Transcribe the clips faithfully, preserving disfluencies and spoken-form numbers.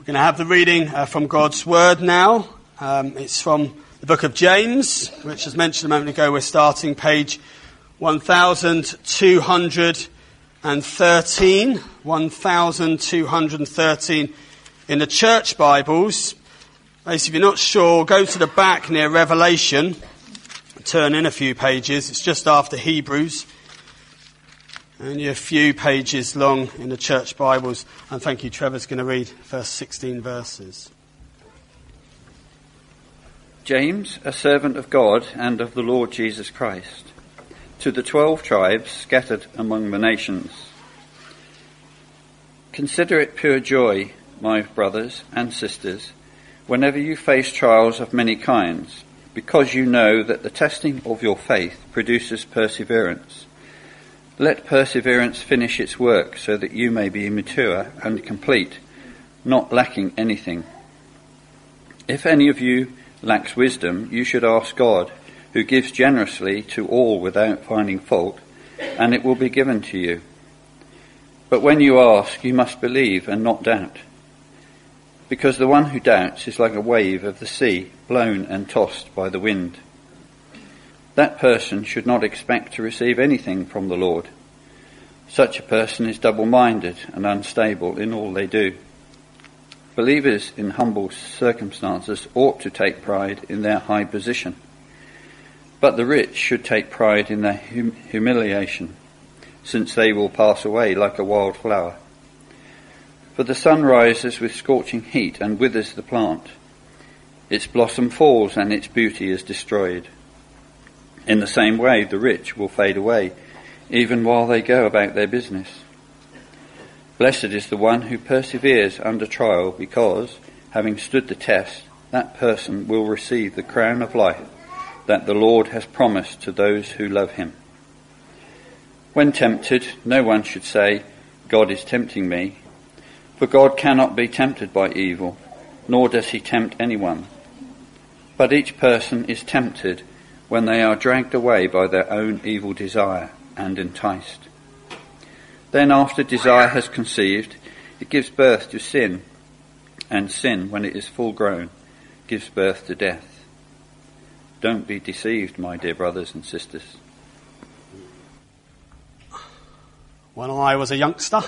We're going to have the reading uh, from God's Word now. Um, it's from the book of James, which, as mentioned a moment ago, we're starting page one thousand two hundred thirteen. one thousand two hundred thirteen in the church Bibles. If you're not sure, go to the back near Revelation. Turn in a few pages. It's just after Hebrews. Only a few pages long in the church Bibles. And thank you, Trevor's going to read first sixteen verses. James, a servant of God and of the Lord Jesus Christ, to the twelve tribes scattered among the nations. Consider it pure joy, my brothers and sisters, whenever you face trials of many kinds, because you know that the testing of your faith produces perseverance. Let perseverance finish its work so that you may be mature and complete, not lacking anything. If any of you lacks wisdom, you should ask God, who gives generously to all without finding fault, and it will be given to you. But when you ask, you must believe and not doubt, because the one who doubts is like a wave of the sea, blown and tossed by the wind. That person should not expect to receive anything from the Lord. Such a person is double-minded and unstable in all they do. Believers in humble circumstances ought to take pride in their high position, but the rich should take pride in their hum- humiliation, since they will pass away like a wild flower. For the sun rises with scorching heat and withers the plant. Its blossom falls and its beauty is destroyed. In the same way, the rich will fade away, even while they go about their business. Blessed is the one who perseveres under trial, because, having stood the test, that person will receive the crown of life that the Lord has promised to those who love him. When tempted, no one should say, God is tempting me, for God cannot be tempted by evil, nor does he tempt anyone. But each person is tempted when they are dragged away by their own evil desire and enticed. Then after desire has conceived, it gives birth to sin, and sin, when it is full grown, gives birth to death. Don't be deceived, my dear brothers and sisters. When I was a youngster,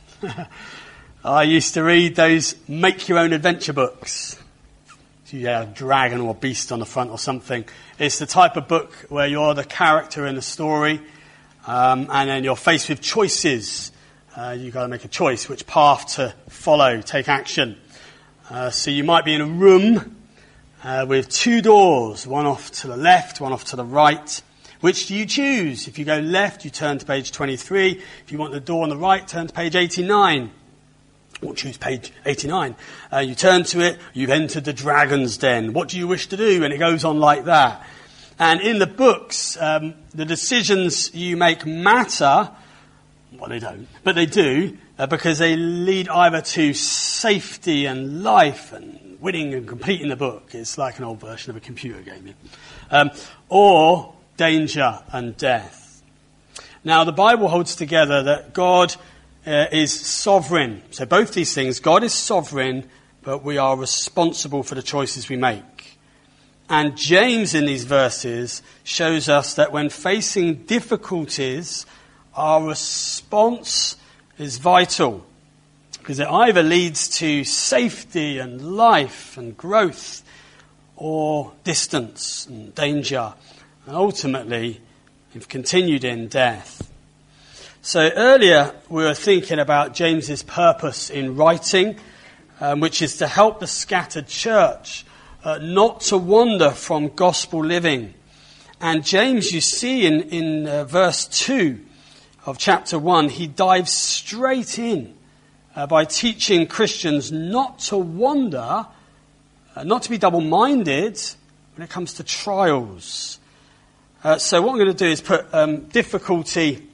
I used to read those make-your-own-adventure books. So you have a dragon or a beast on the front or something. It's the type of book where you're the character in the story, um, and then you're faced with choices. Uh, you've got to make a choice, which path to follow, take action. Uh, so you might be in a room uh, with two doors, one off to the left, one off to the right. Which do you choose? If you go left, you turn to page twenty-three. If you want the door on the right, turn to page eighty-nine. Or choose page eighty-nine. Uh, you turn to it, you've entered the dragon's den. What do you wish to do? And it goes on like that. And in the books, um, the decisions you make matter. Well, they don't, but they do, uh, because they lead either to safety and life and winning and completing the book. It's like an old version of a computer game. Um, or danger and death. Now, the Bible holds together that God Uh, is sovereign. So both these things, God is sovereign, but we are responsible for the choices we make. And James in these verses shows us that when facing difficulties, our response is vital, because it either leads to safety and life and growth, or distance and danger, and ultimately, if continued in, death. So earlier we were thinking about James's purpose in writing, um, which is to help the scattered church uh, not to wander from gospel living. And James, you see in, in uh, verse two of chapter one, he dives straight in uh, by teaching Christians not to wander, uh, not to be double-minded when it comes to trials. Uh, so what I'm going to do is put um, difficulty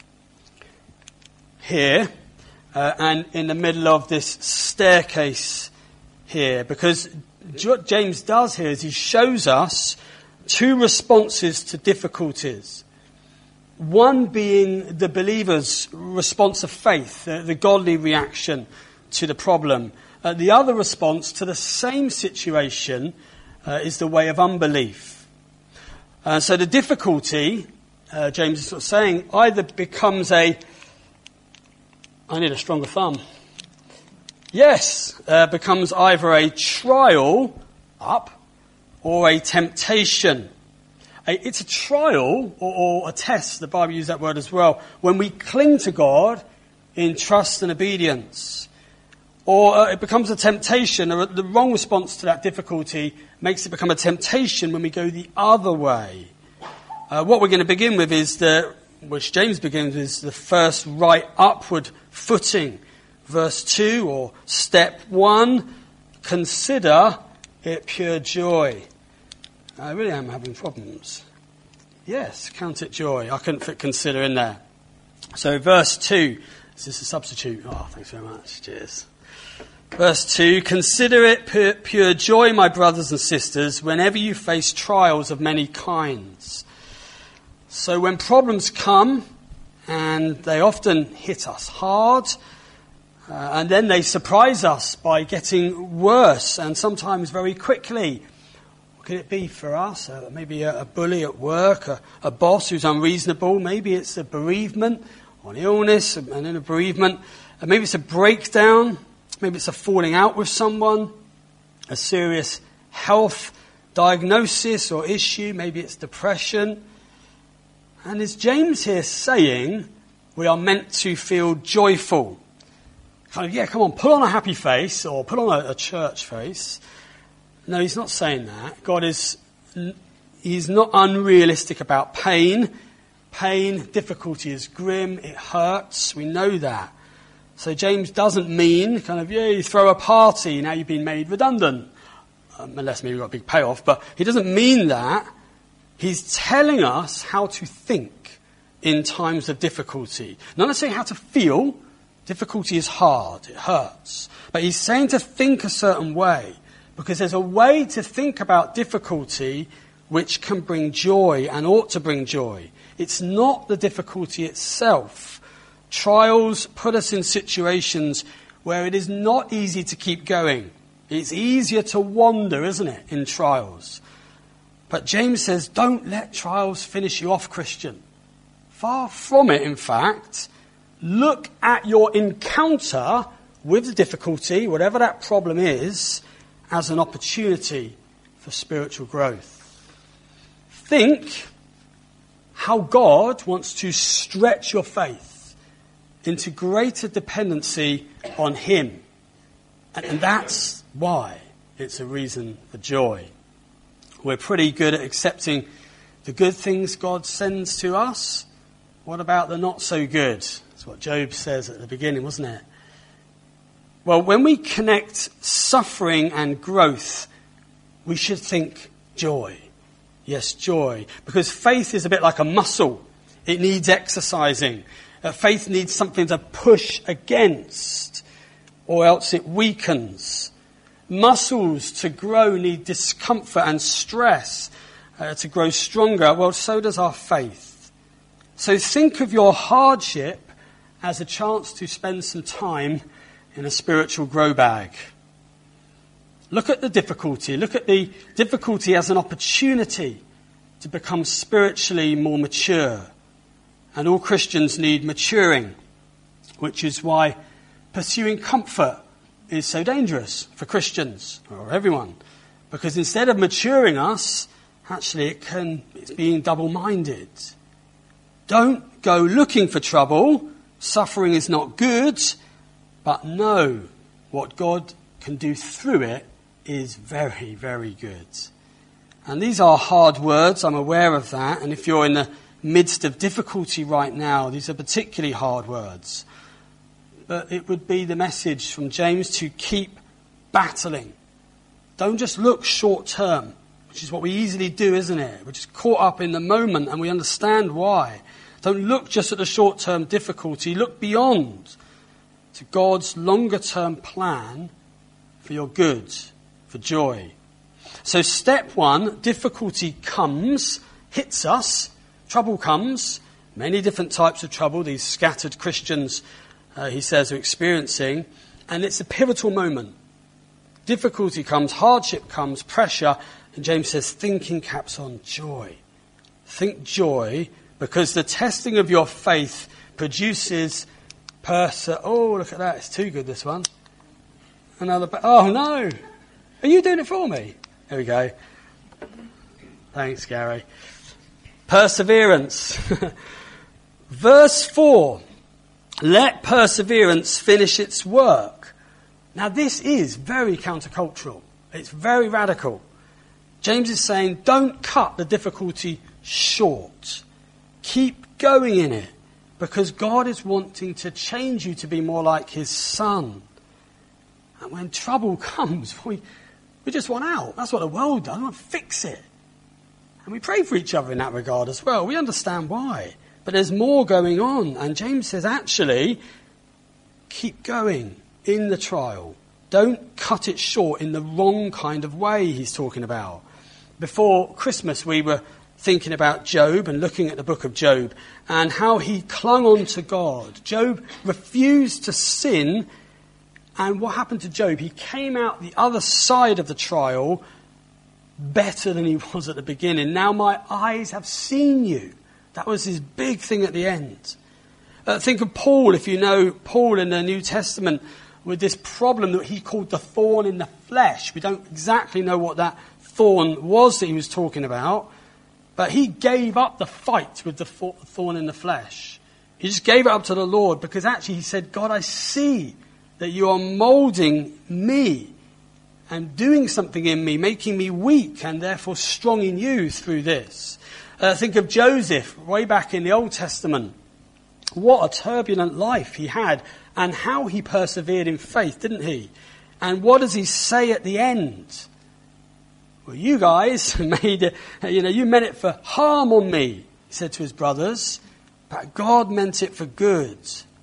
here, uh, and in the middle of this staircase here, because what James does here is he shows us two responses to difficulties. One being the believer's response of faith, the, the godly reaction to the problem. Uh, the other response to the same situation uh, is the way of unbelief. Uh, so the difficulty, uh, James is sort of saying, either becomes a, I need a stronger thumb. Yes, uh, becomes either a trial, up, or a temptation. A, it's a trial or, or a test, the Bible uses that word as well, when we cling to God in trust and obedience. Or uh, it becomes a temptation, or the wrong response to that difficulty makes it become a temptation when we go the other way. Uh, what we're going to begin with is the, which James begins with, is the first right upward footing. Verse two, or step one, consider it pure joy. I really am having problems. Yes, count it joy. I couldn't fit consider in there. So verse two, is this a substitute? Oh, thanks very much. Cheers. Verse two, consider it pure, pure joy, my brothers and sisters, whenever you face trials of many kinds. So when problems come, and they often hit us hard, uh, and then they surprise us by getting worse, and sometimes very quickly. What could it be for us? Uh, maybe a, a bully at work, a, a boss who's unreasonable. Maybe it's a bereavement, or an illness, and then a bereavement. Uh, maybe it's a breakdown. Maybe it's a falling out with someone, a serious health diagnosis or issue. Maybe it's depression. And is James here saying we are meant to feel joyful? Kind of, yeah, come on, put on a happy face or put on a, a church face. No, he's not saying that. God is, he's not unrealistic about pain. Pain, difficulty is grim, it hurts, we know that. So James doesn't mean kind of, yeah, you throw a party, now you've been made redundant. Um, unless maybe you've got a big payoff. But he doesn't mean that. He's telling us how to think in times of difficulty. Not necessarily how to feel. Difficulty is hard. It hurts. But he's saying to think a certain way. Because there's a way to think about difficulty which can bring joy and ought to bring joy. It's not the difficulty itself. Trials put us in situations where it is not easy to keep going. It's easier to wander, isn't it, in trials? But James says, don't let trials finish you off, Christian. Far from it, in fact. Look at your encounter with the difficulty, whatever that problem is, as an opportunity for spiritual growth. Think how God wants to stretch your faith into greater dependency on Him. And, and that's why it's a reason for joy. We're pretty good at accepting the good things God sends to us. What about the not so good? That's what Job says at the beginning, wasn't it? Well, when we connect suffering and growth, we should think joy. Yes, joy. Because faith is a bit like a muscle. It needs exercising. Uh, faith needs something to push against, or else it weakens. Muscles to grow need discomfort and stress uh, to grow stronger. Well, so does our faith. So think of your hardship as a chance to spend some time in a spiritual grow bag. Look at the difficulty. Look at the difficulty as an opportunity to become spiritually more mature. And all Christians need maturing, which is why pursuing comfort is so dangerous for Christians, or everyone. Because instead of maturing us, actually it can, it's being double-minded. Don't go looking for trouble. Suffering is not good. But know what God can do through it is very, very good. And these are hard words, I'm aware of that. And if you're in the midst of difficulty right now, these are particularly hard words. But it would be the message from James to keep battling. Don't just look short term, which is what we easily do, isn't it? We're just caught up in the moment and we understand why. Don't look just at the short term difficulty. Look beyond to God's longer term plan for your good, for joy. So step one, difficulty comes, hits us, trouble comes, many different types of trouble these scattered Christians, uh, he says, are experiencing. And it's a pivotal moment. Difficulty comes, hardship comes, pressure, and James says, thinking caps on joy. Think joy, because the testing of your faith produces perse... Oh, look at that, it's too good, this one. Another... Oh, no! Are you doing it for me? There we go. Thanks, Gary. Perseverance. Verse four. Let perseverance finish its work. Now, this is very countercultural. It's very radical. James is saying, don't cut the difficulty short. Keep going in it, because God is wanting to change you to be more like his son. And when trouble comes, we, we just want out. That's what the world does. We want to fix it. And we pray for each other in that regard as well. We understand why. But there's more going on. And James says, actually, keep going in the trial. Don't cut it short in the wrong kind of way he's talking about. Before Christmas, we were thinking about Job and looking at the book of Job and how he clung on to God. Job refused to sin. And what happened to Job? He came out the other side of the trial better than he was at the beginning. Now my eyes have seen you. That was his big thing at the end. Uh, think of Paul, if you know Paul in the New Testament, with this problem that he called the thorn in the flesh. We don't exactly know what that thorn was that he was talking about, but he gave up the fight with the thorn in the flesh. He just gave it up to the Lord, because actually he said, God, I see that you are moulding me and doing something in me, making me weak and therefore strong in you through this. Uh, think of Joseph, way back in the Old Testament. What a turbulent life he had, and how he persevered in faith, didn't he? And what does he say at the end? Well, you guys made it, you know, you meant it for harm on me, he said to his brothers, but God meant it for good.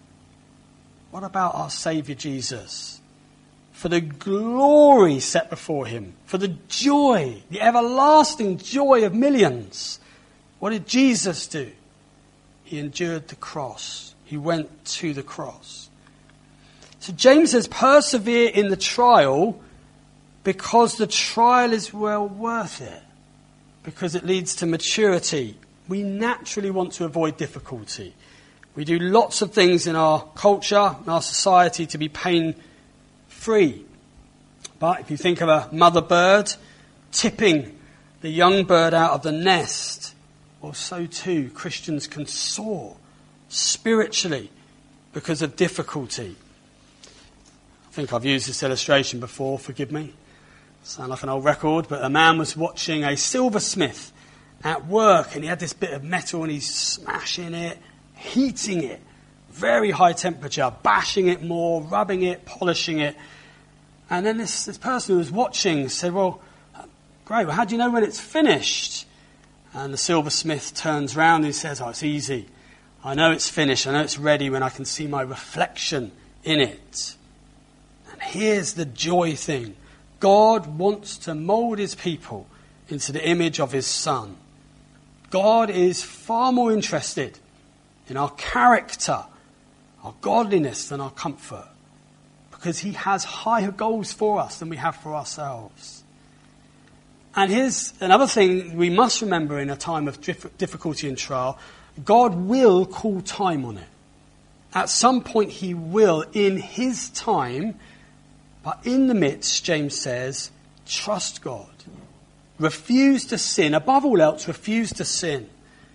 What about our Saviour Jesus? For the glory set before him, for the joy, the everlasting joy of millions. What did Jesus do? He endured the cross. He went to the cross. So James says, persevere in the trial, because the trial is well worth it, because it leads to maturity. We naturally want to avoid difficulty. We do lots of things in our culture, in our society, to be pain-free. But if you think of a mother bird tipping the young bird out of the nest, well, so too Christians can soar spiritually because of difficulty. I think I've used this illustration before, forgive me. Sound like an old record, but a man was watching a silversmith at work, and he had this bit of metal and he's smashing it, heating it, very high temperature, bashing it more, rubbing it, polishing it. And then this, this person who was watching said, well, great, well, how do you know when it's finished? And the silversmith turns round and he says, oh, it's easy. I know it's finished. I know it's ready when I can see my reflection in it. And here's the joy thing. God wants to mould his people into the image of his Son. God is far more interested in our character, our godliness, than our comfort, because he has higher goals for us than we have for ourselves. And here's another thing we must remember in a time of difficulty and trial. God will call time on it. At some point he will, in his time, but in the midst, James says, trust God. Refuse to sin. Above all else, refuse to sin.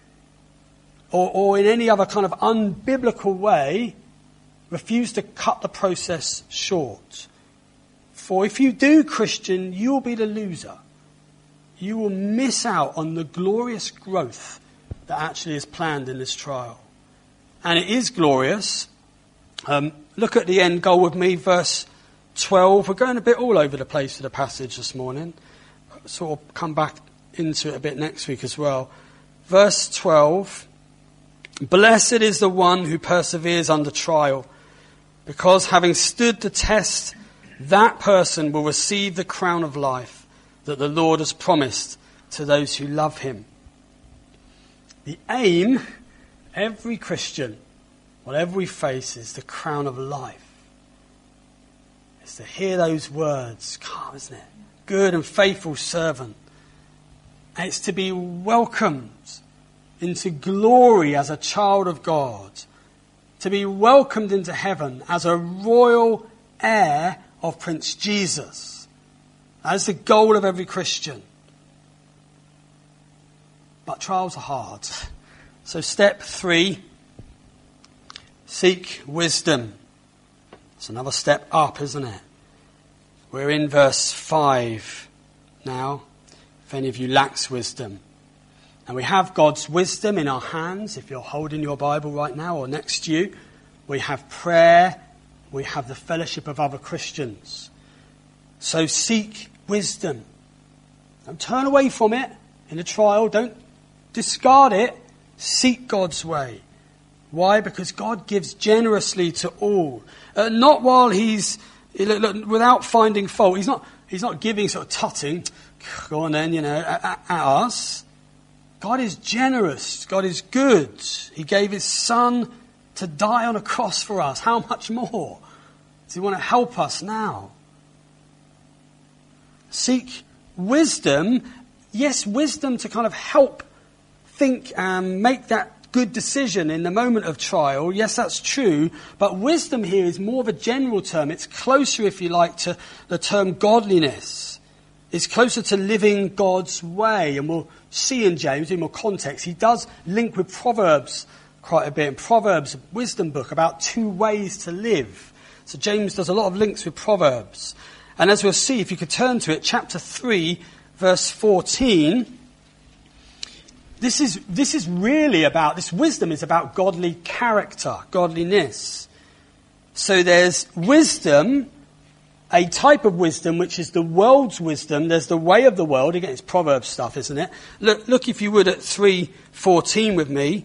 Or, or in any other kind of unbiblical way, refuse to cut the process short. For if you do, Christian, you will be the loser. You will miss out on the glorious growth that actually is planned in this trial. And it is glorious. Um, look at the end goal with me, verse twelve. We're going a bit all over the place with the passage this morning. Sort of come back into it a bit next week as well. Verse twelve. Blessed is the one who perseveres under trial, because having stood the test, that person will receive the crown of life that the Lord has promised to those who love him. The aim, every Christian, whatever we face, is the crown of life. is to hear those words. God, isn't it? Good and faithful servant. And it's to be welcomed into glory as a child of God. To be welcomed into heaven as a royal heir of Prince Jesus. That is the goal of every Christian. But trials are hard. So step three, seek wisdom. It's another step up, isn't it? We're in verse five now. If any of you lacks wisdom. And we have God's wisdom in our hands, if you're holding your Bible right now or next to you. We have prayer. We have the fellowship of other Christians. So seek wisdom. Don't turn away from it in a trial. Don't discard it. Seek God's way. Why? Because God gives generously to all. Uh, not while he's, without finding fault. He's not, he's not giving sort of tutting, go on then, you know, at, at us. God is generous. God is good. He gave his son to die on a cross for us. How much more does he want to help us now? Seek wisdom. Yes, wisdom to kind of help think and make that good decision in the moment of trial. Yes, that's true. But wisdom here is more of a general term. It's closer, if you like, to the term godliness. It's closer to living God's way. And we'll see in James, in more context, he does link with Proverbs quite a bit. In Proverbs, a wisdom book about two ways to live. So James does a lot of links with Proverbs. And as we'll see, if you could turn to it, chapter three, verse fourteen. This is, this is really about, this wisdom is about godly character, godliness. So there's wisdom, a type of wisdom which is the world's wisdom. There's the way of the world. Again, it's Proverbs stuff, isn't it? Look, look if you would at three fourteen with me.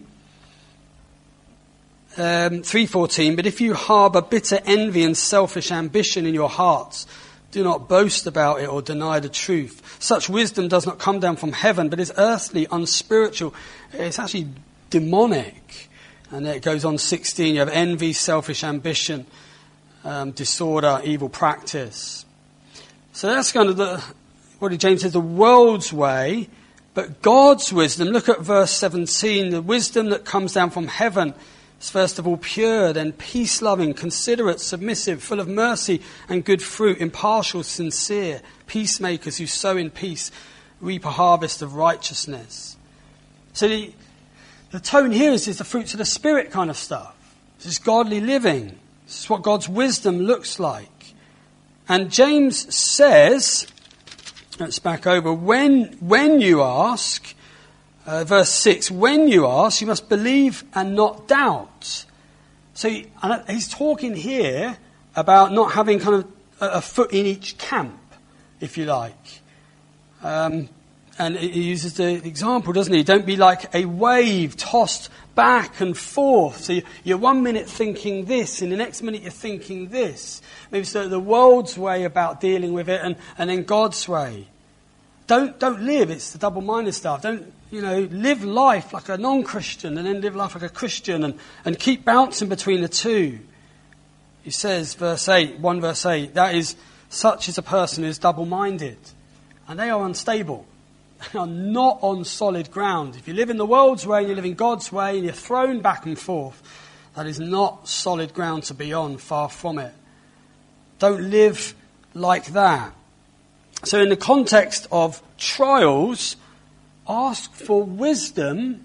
Um, three fourteen, but if you harbour bitter envy and selfish ambition in your hearts, do not boast about it or deny the truth. Such wisdom does not come down from heaven, but is earthly, unspiritual. It's actually demonic. And then it goes on sixteen. You have envy, selfish ambition, um, disorder, evil practice. So that's kind of the, what did James say, the world's way. But God's wisdom, look at verse seventeen. The wisdom that comes down from heaven is first of all pure, then peace-loving, considerate, submissive, full of mercy and good fruit, impartial, sincere, peacemakers who sow in peace, reap a harvest of righteousness. So the, the tone here is, is the fruits of the Spirit kind of stuff. This is godly living. This is what God's wisdom looks like. And James says, let's back over, when, when you ask... Uh, verse six, when you ask, you must believe and not doubt. So he, and he's talking here about not having kind of a, a foot in each camp, if you like. Um, and he uses the example, doesn't he? Don't be like a wave tossed back and forth. So you're one minute thinking this, and the next minute you're thinking this. Maybe it's the, the world's way about dealing with it, and, and then God's way. Don't don't live, it's the double-minded stuff. Don't, you know, live life like a non-Christian and then live life like a Christian and, and keep bouncing between the two. He says, verse eight, one verse eight, that is, such is a person who is double-minded. And they are unstable. They are not on solid ground. If you live in the world's way and you live in God's way and you're thrown back and forth, that is not solid ground to be on, far from it. Don't live like that. So in the context of trials, ask for wisdom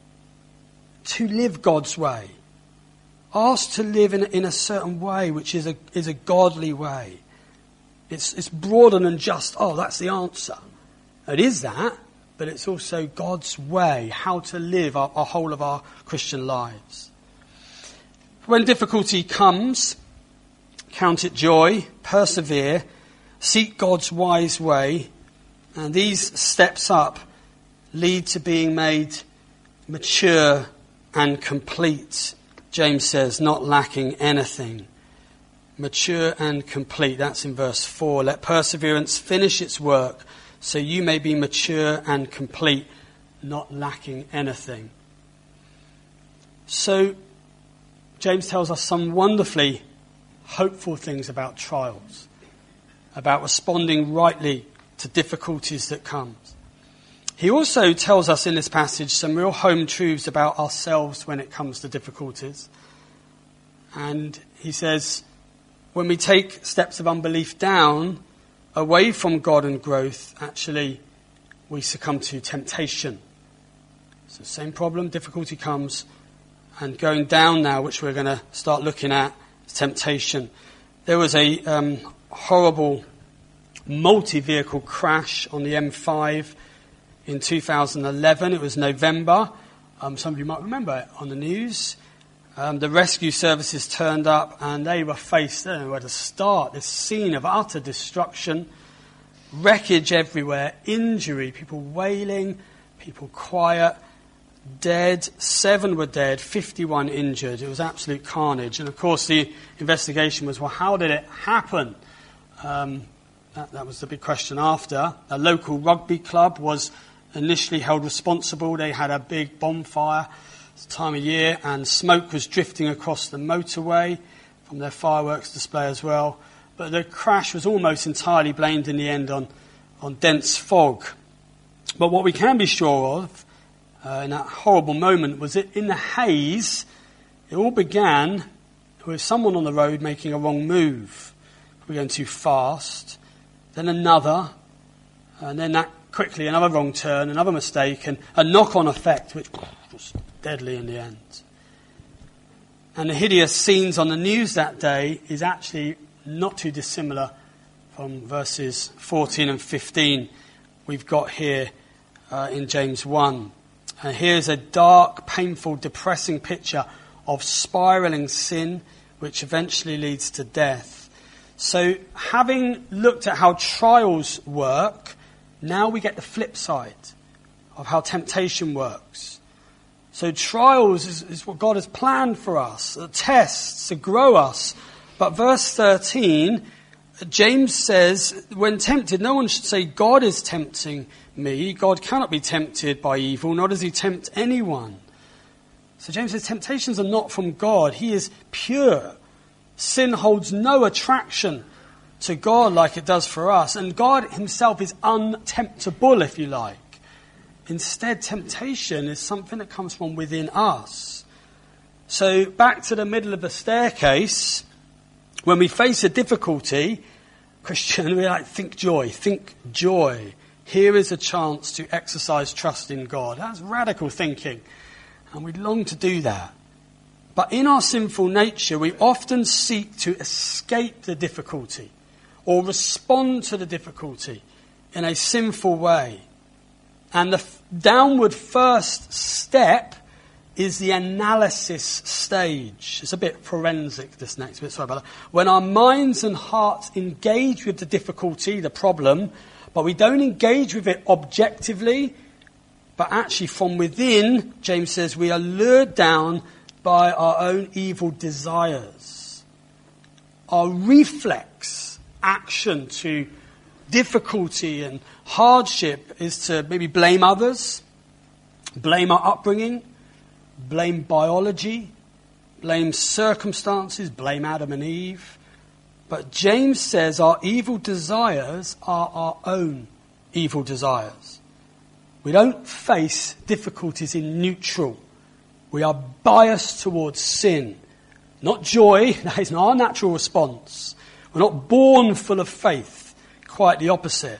to live God's way. Ask to live in, in a certain way, which is a, is a godly way. It's, it's broader than just, oh, that's the answer. It is that, but it's also God's way, how to live our, our whole of our Christian lives. When difficulty comes, count it joy, persevere, seek God's wise way, and these steps up lead to being made mature and complete. James says, not lacking anything. Mature and complete. That's in verse four. Let perseverance finish its work, so you may be mature and complete, not lacking anything. So, James tells us some wonderfully hopeful things about trials. about responding rightly to difficulties that come. He also tells us in this passage some real home truths about ourselves when it comes to difficulties. And he says, when we take steps of unbelief down, away from God and growth, actually we succumb to temptation. So same problem, difficulty comes, and going down now, which we're going to start looking at, is temptation. There was a um, horrible multi-vehicle crash on the M five in two thousand eleven. It was November. Um, some of you might remember it on the news. Um, the rescue services turned up and they were faced, they don't know where to start, this scene of utter destruction, wreckage everywhere, injury, people wailing, people quiet, dead. Seven were dead, fifty-one injured. It was absolute carnage. And of course the investigation was, well, how did it happen? Um, that, that was the big question after. A local rugby club was initially held responsible. They had a big bonfire this time of year, and smoke was drifting across the motorway from their fireworks display as well. But the crash was almost entirely blamed in the end on, on dense fog. But what we can be sure of uh, in that horrible moment was that in the haze, it all began with someone on the road making a wrong move. We're going too fast. Then another, and then that quickly another wrong turn, another mistake, and a knock-on effect, which was deadly in the end. And the hideous scenes on the news that day is actually not too dissimilar from verses fourteen and fifteen we've got here uh, in James one. And here's a dark, painful, depressing picture of spiraling sin, which eventually leads to death. So having looked at how trials work, now we get the flip side of how temptation works. So trials is, is what God has planned for us, tests to grow us. But verse thirteen, James says, when tempted, no one should say, God is tempting me. God cannot be tempted by evil, nor does he tempt anyone. So James says temptations are not from God. He is pure. Sin holds no attraction to God like it does for us. And God himself is untemptable, if you like. Instead, temptation is something that comes from within us. So back to the middle of the staircase, when we face a difficulty, Christian, we like, think joy, think joy. Here is a chance to exercise trust in God. That's radical thinking, and we long to do that. But in our sinful nature, we often seek to escape the difficulty or respond to the difficulty in a sinful way. And the f- downward first step is the analysis stage. It's a bit forensic, this next bit, sorry about that. When our minds and hearts engage with the difficulty, the problem, but we don't engage with it objectively, but actually from within, James says, we are lured down by our own evil desires. Our reflex action to difficulty and hardship is to maybe blame others, blame our upbringing, blame biology, blame circumstances, blame Adam and Eve. But James says our evil desires are our own evil desires. We don't face difficulties in neutral. We are biased towards sin. Not joy, that is not our natural response. We're not born full of faith, quite the opposite.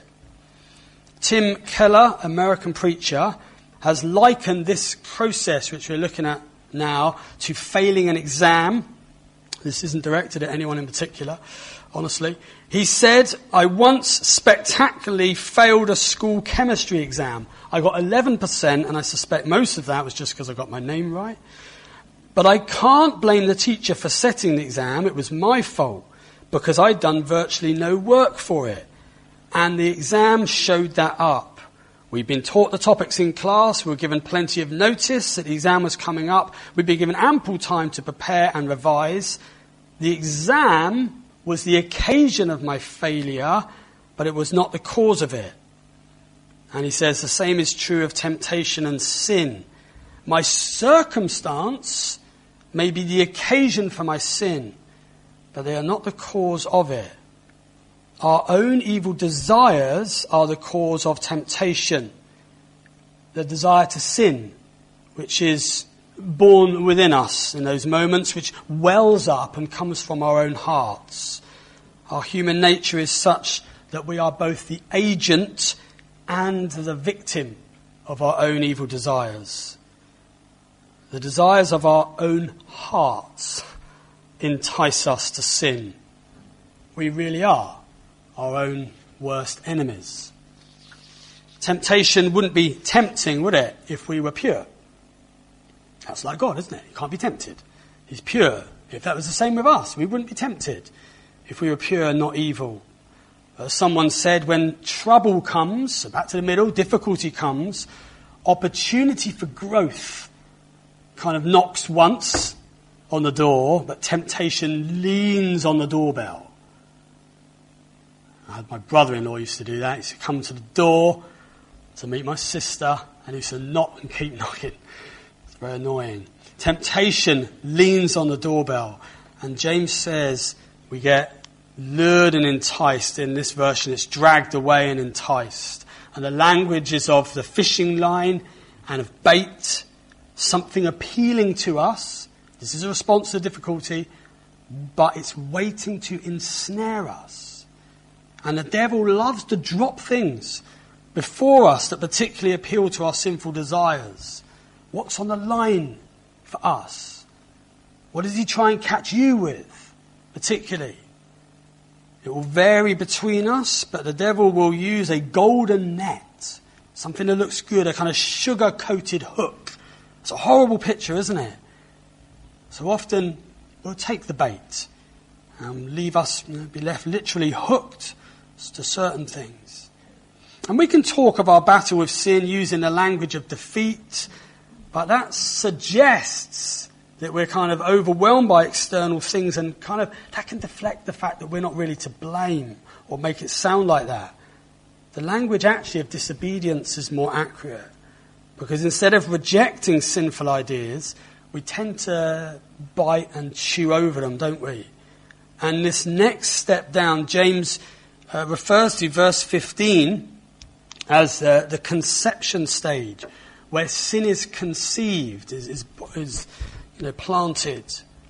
Tim Keller, American preacher, has likened this process, which we're looking at now, to failing an exam. This isn't directed at anyone in particular, honestly. He said, I once spectacularly failed a school chemistry exam. I got eleven percent, and I suspect most of that was just because I got my name right. But I can't blame the teacher for setting the exam. It was my fault, because I'd done virtually no work for it. And the exam showed that up. We'd been taught the topics in class. We were given plenty of notice that the exam was coming up. We'd been given ample time to prepare and revise. The exam was the occasion of my failure, but it was not the cause of it. And he says the same is true of temptation and sin. My circumstance may be the occasion for my sin, but they are not the cause of it. Our own evil desires are the cause of temptation. The desire to sin, which is born within us in those moments, which wells up and comes from our own hearts. Our human nature is such that we are both the agent and the victim of our own evil desires. The desires of our own hearts entice us to sin. We really are our own worst enemies. Temptation wouldn't be tempting, would it, if we were pure? That's like God, isn't it? You can't be tempted. He's pure. If that was the same with us, we wouldn't be tempted if we were pure and not evil. As someone said, when trouble comes, so back to the middle, difficulty comes, opportunity for growth kind of knocks once on the door, but temptation leans on the doorbell. I had my brother-in-law used to do that. He used to come to the door to meet my sister, and he used to knock and keep knocking. It's very annoying. Temptation leans on the doorbell, and James says we get lured and enticed. In this version, it's dragged away and enticed. And the language is of the fishing line and of bait, something appealing to us. This is a response to difficulty, but it's waiting to ensnare us. And the devil loves to drop things before us that particularly appeal to our sinful desires. What's on the line for us? What does he try and catch you with, particularly? It will vary between us, but the devil will use a golden net, something that looks good, a kind of sugar-coated hook. It's a horrible picture, isn't it? So often we'll take the bait and leave us, you know, be left literally hooked to certain things. And we can talk of our battle with sin using the language of defeat, but that suggests that we're kind of overwhelmed by external things, and kind of that can deflect the fact that we're not really to blame or make it sound like that. The language actually of disobedience is more accurate, because instead of rejecting sinful ideas, we tend to bite and chew over them, don't we? And this next step down, James uh, refers to verse fifteen as uh, the conception stage, where sin is conceived, is, is, is you know, planted.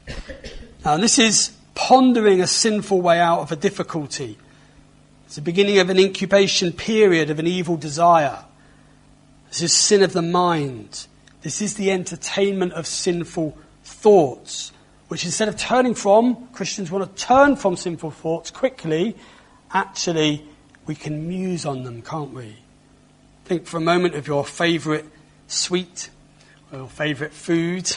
Now, this is pondering a sinful way out of a difficulty. It's the beginning of an incubation period of an evil desire. This is sin of the mind. This is the entertainment of sinful thoughts, which instead of turning from, Christians want to turn from sinful thoughts quickly. Actually, we can muse on them, can't we? Think for a moment of your favourite sweet or your favourite food.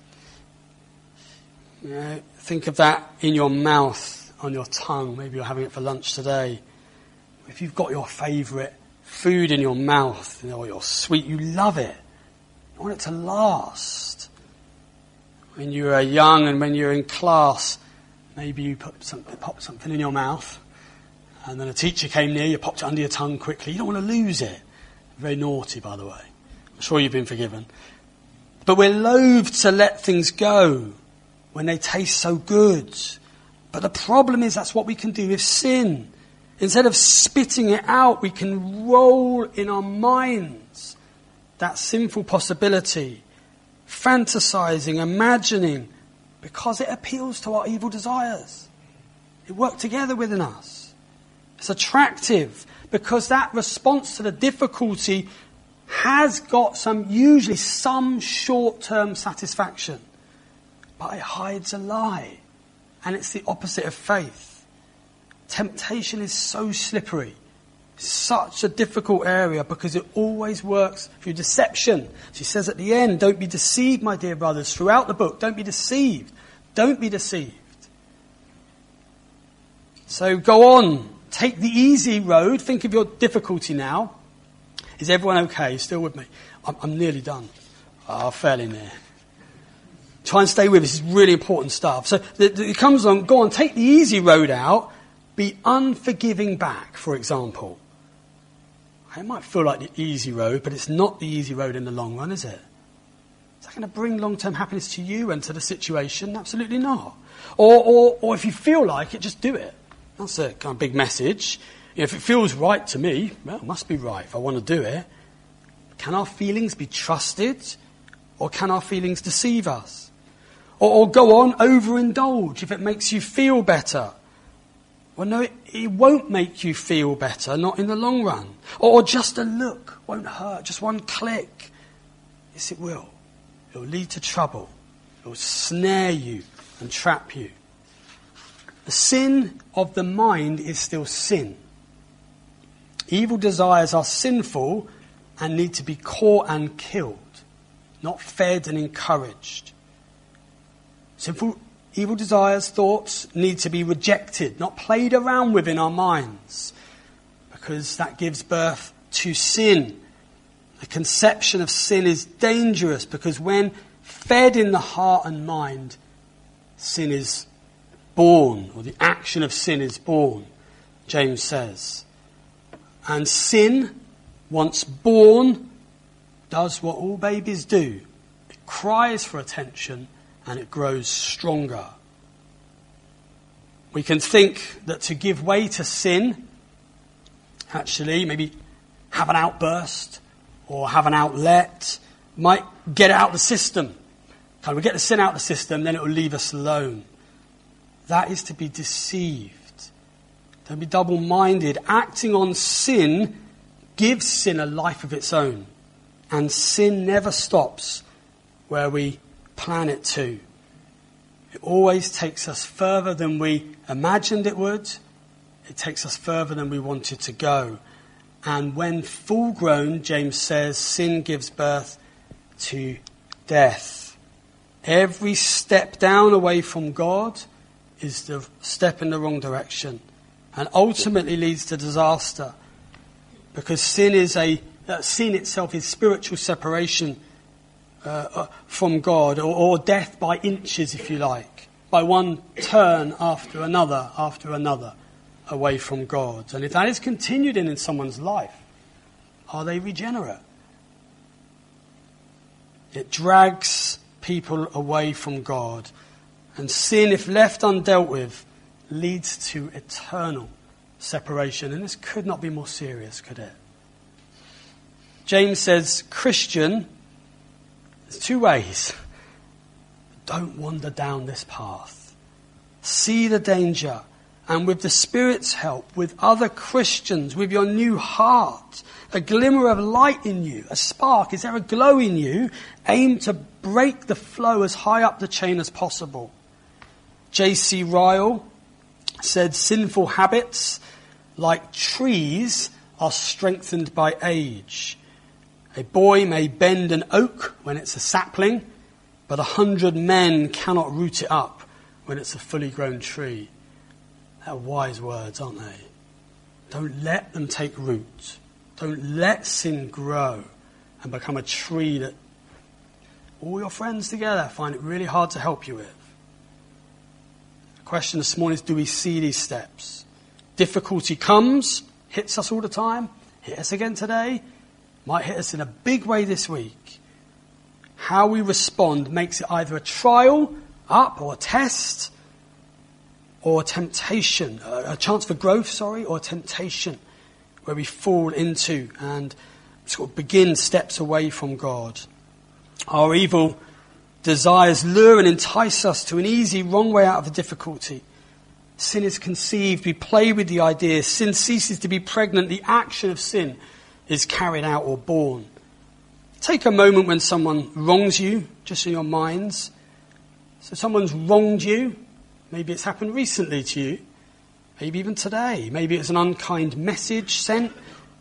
You know, think of that in your mouth, on your tongue. Maybe you're having it for lunch today. If you've got your favourite food in your mouth, you know, or your sweet, you love it. You want it to last. When you were young and when you're in class, maybe you put something, popped something in your mouth, and then a teacher came near, you popped it under your tongue quickly. You don't want to lose it. Very naughty, by the way. I'm sure you've been forgiven. But we're loath to let things go when they taste so good. But the problem is that's what we can do with sin. Instead of spitting it out, we can roll in our minds that sinful possibility, fantasizing, imagining, because it appeals to our evil desires. It works together within us. It's attractive because that response to the difficulty has got some, usually some short-term satisfaction, but it hides a lie, and it's the opposite of faith. Temptation is so slippery, such a difficult area, because it always works through deception. She says at the end, don't be deceived, my dear brothers. Throughout the book, don't be deceived. Don't be deceived. So go on, take the easy road. Think of your difficulty now. Is everyone okay? Still with me? I'm, I'm nearly done. Oh, fairly near. Try and stay with us. This is really important stuff. So it comes on, go on, take the easy road out. Be unforgiving back, for example. It might feel like the easy road, but it's not the easy road in the long run, is it? Is that going to bring long-term happiness to you and to the situation? Absolutely not. Or, or, or if you feel like it, just do it. That's a kind of big message. You know, if it feels right to me, well, it must be right if I want to do it. Can our feelings be trusted, or can our feelings deceive us? Or, or go on, overindulge if it makes you feel better. Well, no, it, it won't make you feel better, not in the long run. Or, or just a look won't hurt, just one click. Yes, it will. It will lead to trouble. It will snare you and trap you. The sin of the mind is still sin. Evil desires are sinful and need to be caught and killed, not fed and encouraged. Sinful, evil desires, thoughts need to be rejected, not played around with in our minds, because that gives birth to sin. The conception of sin is dangerous because when fed in the heart and mind, sin is born, or the action of sin is born, James says. And sin, once born, does what all babies do. It cries for attention and it grows stronger. We can think that to give way to sin, actually, maybe have an outburst or have an outlet, might get it out of the system. Can we get the sin out of the system, then it will leave us alone. That is to be deceived. Don't be double-minded. Acting on sin gives sin a life of its own. And sin never stops where we plan it to. It always takes us further than we imagined it would. It takes us further than we wanted to go. And when full grown, James says, sin gives birth to death. Every step down away from God is the step in the wrong direction and ultimately leads to disaster, because sin is a uh, sin itself is spiritual separation uh, uh, from God, or, or death by inches, if you like, by one turn after another after another away from God. And if that is continued in, in someone's life, are they regenerate? It drags people away from God. And sin, if left undealt with, leads to eternal separation. And this could not be more serious, could it? James says, Christian, there's two ways. Don't wander down this path. See the danger. And with the Spirit's help, with other Christians, with your new heart, a glimmer of light in you, a spark, is there a glow in you? Aim to break the flow as high up the chain as possible. J C Ryle said, sinful habits, like trees, are strengthened by age. A boy may bend an oak when it's a sapling, but a hundred men cannot root it up when it's a fully grown tree. They're wise words, aren't they? Don't let them take root. Don't let sin grow and become a tree that all your friends together find it really hard to help you with. The question this morning is, do we see these steps? Difficulty comes, hits us all the time, hit us again today, might hit us in a big way this week. How we respond makes it either a trial up or a test, or a temptation, a chance for growth, sorry, or a temptation where we fall into and sort of begin steps away from God. Our evil desires lure and entice us to an easy, wrong way out of a difficulty. Sin is conceived, we play with the ideas, sin ceases to be pregnant, the action of sin is carried out or born. Take a moment when someone wrongs you, just in your minds. So someone's wronged you. Maybe it's happened recently to you. Maybe even today. Maybe it's an unkind message sent.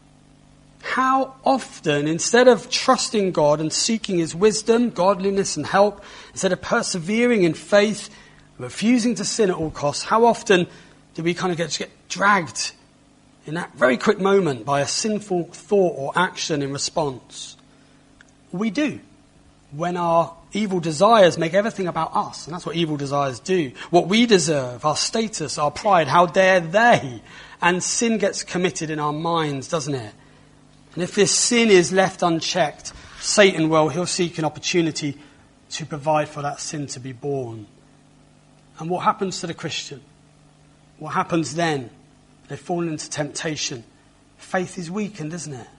How often, instead of trusting God and seeking his wisdom, godliness and help, instead of persevering in faith, refusing to sin at all costs, how often do we kind of get, get dragged in that very quick moment by a sinful thought or action in response? We do. When our evil desires make everything about us, and that's what evil desires do. What we deserve, our status, our pride, how dare they? And sin gets committed in our minds, doesn't it? And if this sin is left unchecked, Satan, well, he'll seek an opportunity to provide for that sin to be born. And what happens to the Christian? what happens then? They've fallen into temptation. Faith is weakened, isn't it?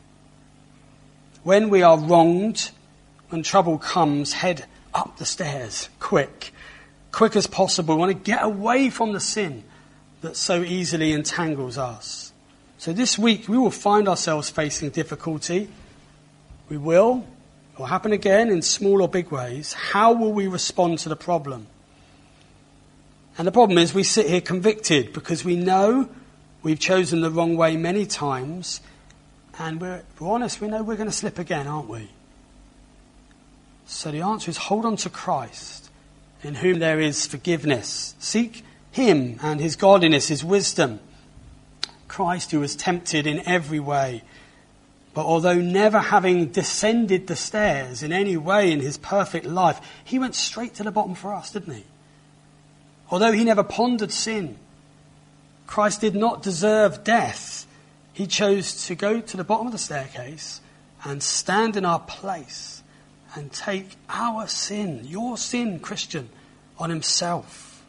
When we are wronged, when trouble comes, head up the stairs, quick. Quick as possible. We want to get away from the sin that so easily entangles us. So this week we will find ourselves facing difficulty. We will. It will happen again in small or big ways. How will we respond to the problem? And the problem is we sit here convicted because we know we've chosen the wrong way many times, and we're, we're honest, we know we're going to slip again, aren't we? So the answer is hold on to Christ, in whom there is forgiveness. Seek him and his godliness, his wisdom. Christ, who was tempted in every way, but although never having descended the stairs in any way in his perfect life, he went straight to the bottom for us, didn't he? Although he never pondered sin, Christ did not deserve death. He chose to go to the bottom of the staircase and stand in our place and take our sin, your sin, Christian, on himself.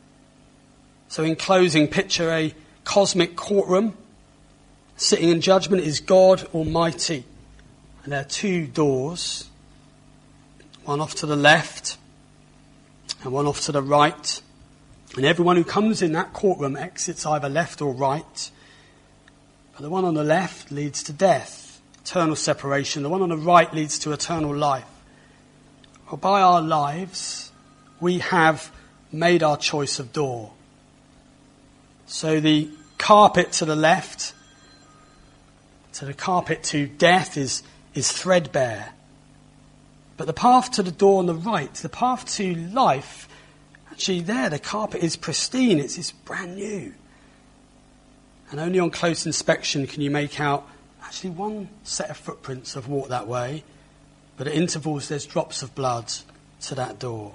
So in closing, picture a cosmic courtroom. Sitting in judgment is God Almighty. And there are two doors, one off to the left and one off to the right. And everyone who comes in that courtroom exits either left or right. But the one on the left leads to death, eternal separation. The one on the right leads to eternal life. Well, by our lives, we have made our choice of door. So the carpet to the left, to the carpet to death is, is threadbare. But the path to the door on the right, the path to life, actually there the carpet is pristine, it's, it's brand new. And only on close inspection can you make out actually one set of footprints have walked that way, but at intervals there's drops of blood to that door.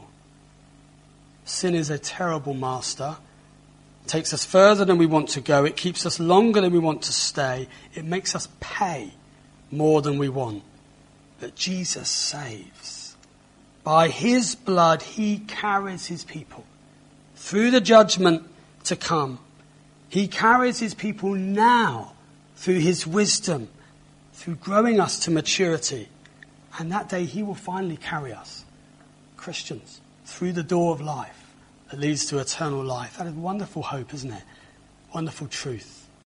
Sin is a terrible master. It takes us further than we want to go. It keeps us longer than we want to stay. It makes us pay more than we want. But Jesus saves. By his blood, he carries his people through the judgment to come. He carries his people now through his wisdom, through growing us to maturity. And that day he will finally carry us, Christians, through the door of life that leads to eternal life. That is wonderful hope, isn't it? Wonderful truth.